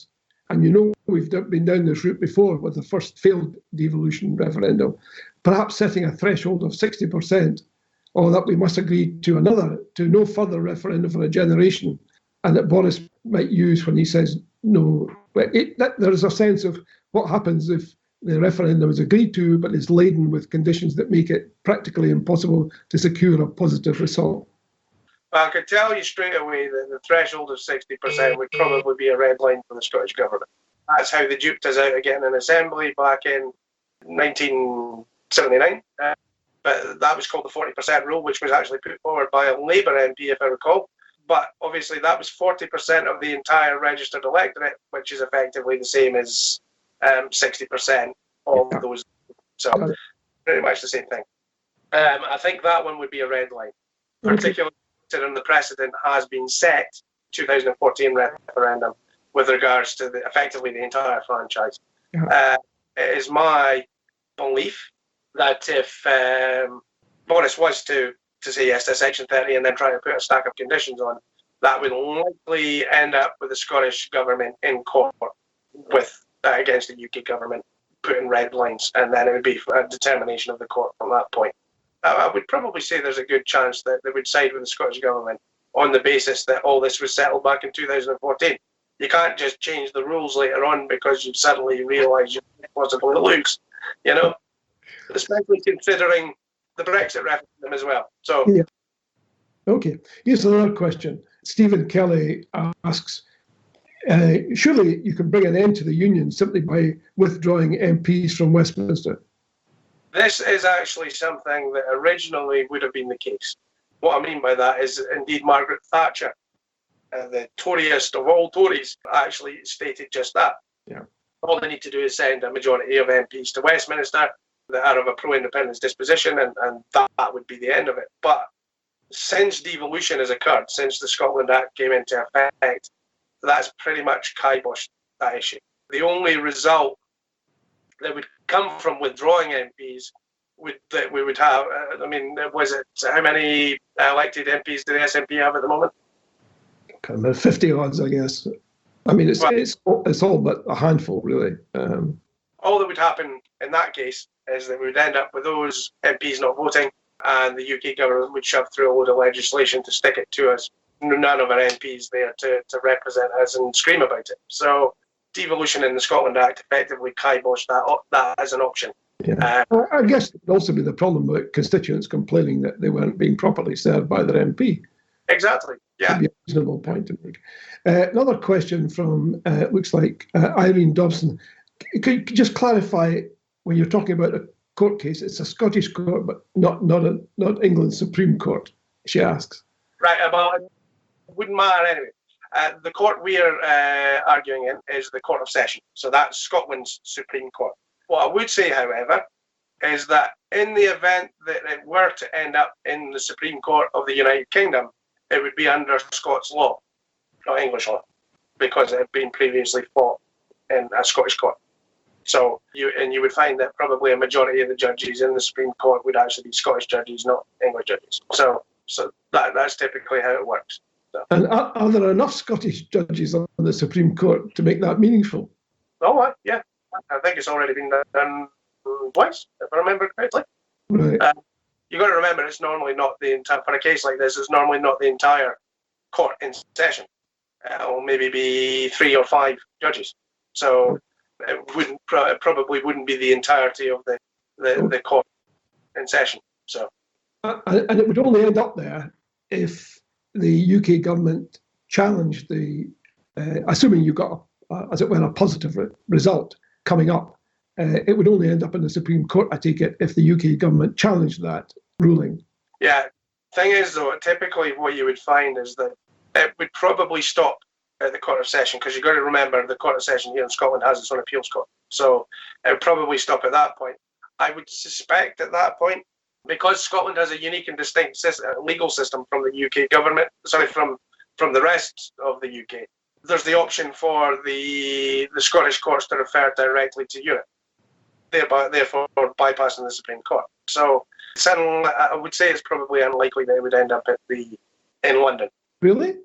and you know we've been down this route before with the first failed devolution referendum, perhaps setting a threshold of sixty percent, or that we must agree to another, to no further referendum for a generation, and that Boris might use when he says no. But it, that, there is a sense of what happens if the referendum is agreed to, but is laden with conditions that make it practically impossible to secure a positive result. Well, I can tell you straight away that the threshold of sixty percent would probably be a red line for the Scottish Government. That's how they duped us out of getting an assembly back in nineteen seventy-nine. Uh, but that was called the forty percent rule, which was actually put forward by a Labour M P, if I recall. But obviously that was forty percent of the entire registered electorate, which is effectively the same as um, sixty percent of yeah. those. So pretty much the same thing. Um, I think that one would be a red line, particularly considering the precedent has been set, two thousand fourteen referendum, with regards to the, effectively the entire franchise. Yeah. Uh, it is my belief that if um, Boris was to, to say yes to Section thirty and then try to put a stack of conditions on, that would likely end up with the Scottish Government in court with uh, against the U K Government putting red lines, and then it would be a determination of the court from that point. I would probably say there's a good chance that they would side with the Scottish Government on the basis that all this was settled back in two thousand fourteen. You can't just change the rules later on because you suddenly realise you possibly lose, you know, especially considering the Brexit referendum as well. So, yeah. Okay, here's another question. Stephen Kelly asks, uh, surely you can bring an end to the union simply by withdrawing M Ps from Westminster? This is actually something that originally would have been the case. What I mean by that is, indeed, Margaret Thatcher, uh, the Toryist of all Tories, actually stated just that. Yeah. All they need to do is send a majority of M Ps to Westminster that are of a pro-independence disposition, and, and that, that would be the end of it. But since devolution has occurred, since the Scotland Act came into effect, that's pretty much kiboshed that issue. The only result that would come from withdrawing M Ps would that we would have. Uh, I mean, was it how many elected M Ps do the S N P have at the moment? Kind of fifty odds, I guess. I mean, it's well, it's it's all but a handful, really. Um, all that would happen in that case is that we would end up with those M Ps not voting, and the U K government would shove through a load of legislation to stick it to us. None of our M Ps there to to represent us and scream about it. So devolution in the Scotland Act effectively kiboshed that that as an option. Yeah. Uh, I guess it would also be the problem with constituents complaining that they weren't being properly served by their M P. Exactly. Yeah. That'd be a reasonable point to make. Uh, another question from uh, looks like uh, Irene Dobson. Could you just clarify when you're talking about a court case? It's a Scottish court, but not not a, not England's Supreme Court. She asks. Right. Well, it wouldn't matter anyway. Uh, the court we're uh, arguing in is the Court of Session, so that's Scotland's Supreme Court. What I would say, however, is that in the event that it were to end up in the Supreme Court of the United Kingdom, it would be under Scots law, not English law, because it had been previously fought in a Scottish court. So you and you would find that probably a majority of the judges in the Supreme Court would actually be Scottish judges, not English judges. So so that that's typically how it works. So. And are, are there enough Scottish judges on the Supreme Court to make that meaningful? Oh, uh, yeah. I think it's already been done twice, if I remember correctly. Right. Uh, you've got to remember, it's normally not the entire, for a case like this, it's normally not the entire court in session. Uh, it'll maybe be three or five judges. So it wouldn't it probably wouldn't be the entirety of the, the, oh. the court in session. So, uh, and it would only end up there if the U K government challenged the, uh, assuming you got, uh, as it were, a positive re- result coming up, uh, it would only end up in the Supreme Court, I take it, if the U K government challenged that ruling. Yeah. Thing is, though, typically what you would find is that it would probably stop at the Court of Session, because you've got to remember the Court of Session here in Scotland has its own appeals court. So it would probably stop at that point. I would suspect at that point, because Scotland has a unique and distinct system, legal system from the U K government, sorry, from, from the rest of the U K, there's the option for the the Scottish courts to refer directly to Europe, thereby therefore bypassing the Supreme Court. So I would say it's probably unlikely that it would end up at the in London. Really?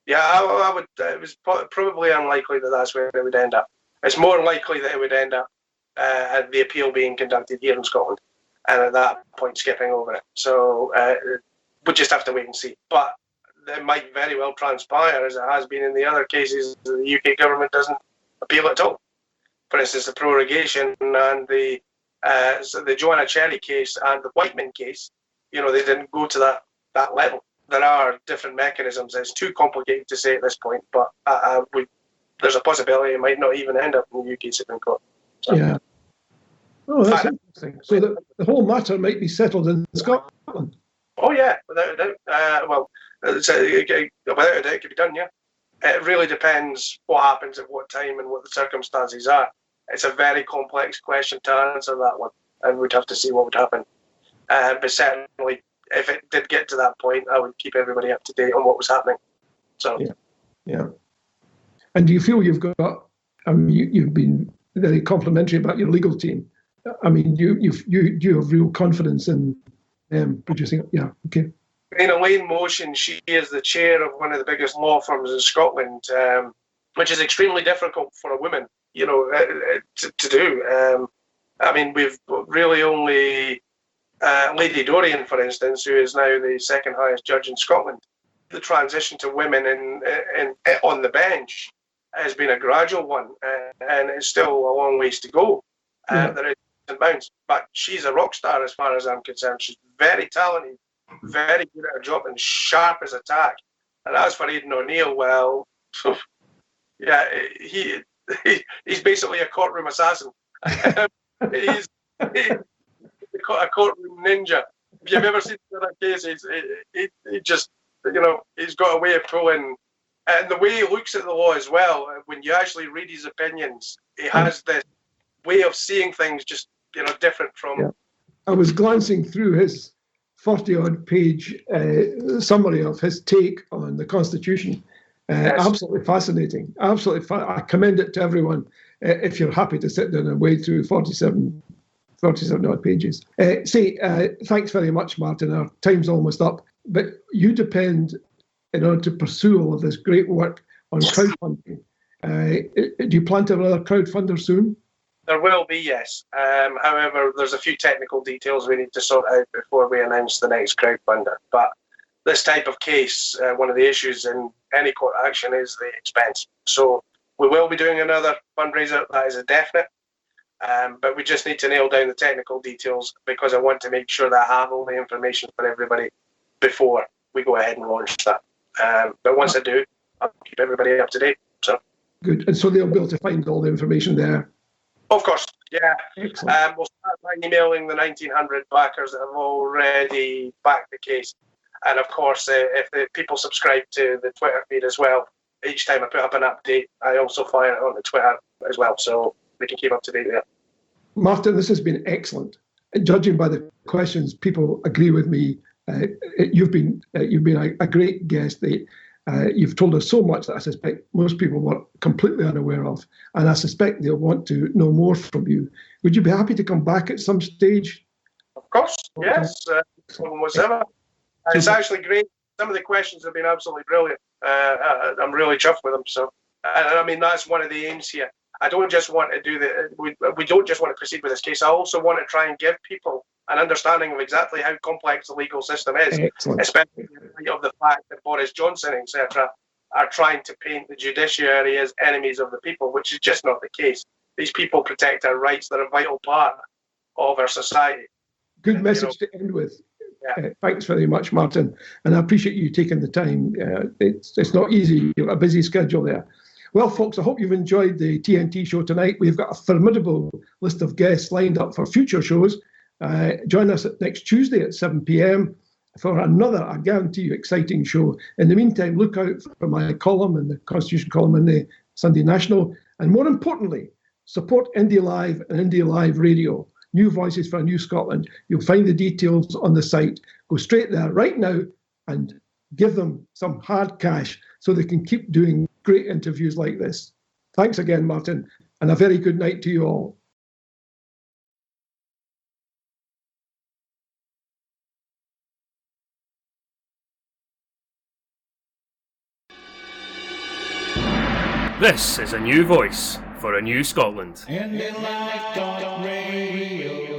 Yeah, I, I would. It was probably unlikely that that's where it would end up. It's more likely that it would end up uh, at the appeal being conducted here in Scotland, and at that point skipping over it. So uh, we'll just have to wait and see. But it might very well transpire, as it has been in the other cases, the U K government doesn't appeal at all. For instance, the prorogation and the uh, so the Joanna Cherry case and the Whiteman case, you know, they didn't go to that, that level. There are different mechanisms. It's too complicated to say at this point, but uh, uh, we, there's a possibility it might not even end up in the U K Supreme Court. So, yeah. Oh, that's interesting. So the, the whole matter might be settled in Scotland. Oh yeah, without a doubt. Uh, well, it's a, it, without a doubt, it could be done. Yeah, it really depends what happens at what time and what the circumstances are. It's a very complex question to answer that one, and we'd have to see what would happen. Uh, but certainly, if it did get to that point, I would keep everybody up to date on what was happening. So yeah, yeah. And do you feel you've got? I mean, you, you've been very complimentary about your legal team. I mean, you you you you have real confidence in them producing. Yeah, okay. In Elaine Motion, she is the chair of one of the biggest law firms in Scotland, um, which is extremely difficult for a woman, you know, uh, to, to do. Um, I mean, we've really only uh, Lady Dorian, for instance, who is now the second highest judge in Scotland. The transition to women in, in, in on the bench has been a gradual one, uh, and it's still a long ways to go. Uh, Yeah. There is bounds, but she's a rock star as far as I'm concerned. She's very talented, very good at her job, and sharp as a tack. And as for Aidan O'Neill, well, yeah, he, he he's basically a courtroom assassin. he's, he's a courtroom ninja. If you've ever seen other cases, he, he, he just, you know, he's got a way of pulling, and the way he looks at the law as well. When you actually read his opinions, he has this way of seeing things just, you know, different from. Yeah. I was glancing through his forty-odd page uh, summary of his take on the Constitution. Uh, Yes. Absolutely fascinating. Absolutely, fa- I commend it to everyone uh, if you're happy to sit down and wade through forty-seven, forty-seven odd pages. Uh, say, uh, thanks very much, Martin. Our time's almost up, but you depend, in order to pursue all of this great work, on crowdfunding. Uh, do you plan to have another crowdfunder soon? There will be, yes. Um, however, there's a few technical details we need to sort out before we announce the next crowdfunder. But this type of case, uh, one of the issues in any court action is the expense. So we will be doing another fundraiser, that is a definite. Um, but we just need to nail down the technical details, because I want to make sure that I have all the information for everybody before we go ahead and launch that. Um, but once I do, I'll keep everybody up to date. So Good. And so they'll be able to find all the information there. Of course, yeah. Excellent. Um, we'll start by emailing the nineteen hundred backers that have already backed the case. And of course, uh, if the people subscribe to the Twitter feed as well, each time I put up an update, I also fire it on the Twitter as well, so we can keep up to date there. Martin, this has been excellent. Judging by the questions, people agree with me. Uh, you've been uh, you've been a, a great guest. They, uh, you've told us so much that I suspect most people were completely unaware of, and I suspect they'll want to know more from you. Would you be happy to come back at some stage? Of course, yes, uh, no problem whatsoever. And it's actually great. Some of the questions have been absolutely brilliant. Uh, I'm really chuffed with them. So, and I mean, that's one of the aims here. I don't just want to do the, we, we don't just want to proceed with this case. I also want to try and give people an understanding of exactly how complex the legal system is, Excellent. especially in light of the fact that Boris Johnson, et cetera, are trying to paint the judiciary as enemies of the people, which is just not the case. These people protect our rights. They're a vital part of our society. Good And, message you to end with. Yeah. Uh, thanks very much, Martin. And I appreciate you taking the time. Uh, it's, it's not easy. You've got a busy schedule there. Well, folks, I hope you've enjoyed the T N T show tonight. We've got a formidable list of guests lined up for future shows. Uh, join us next Tuesday at seven p.m. for another, I guarantee you, exciting show. In the meantime, look out for my column and the Constitution column in the Sunday National. And more importantly, support Indie Live and Indie Live Radio. New Voices for a New Scotland. You'll find the details on the site. Go straight there right now and give them some hard cash so they can keep doing great interviews like this. Thanks again, Martin, and a very good night to you all. This is a new voice for a new Scotland. Ending like dog radio.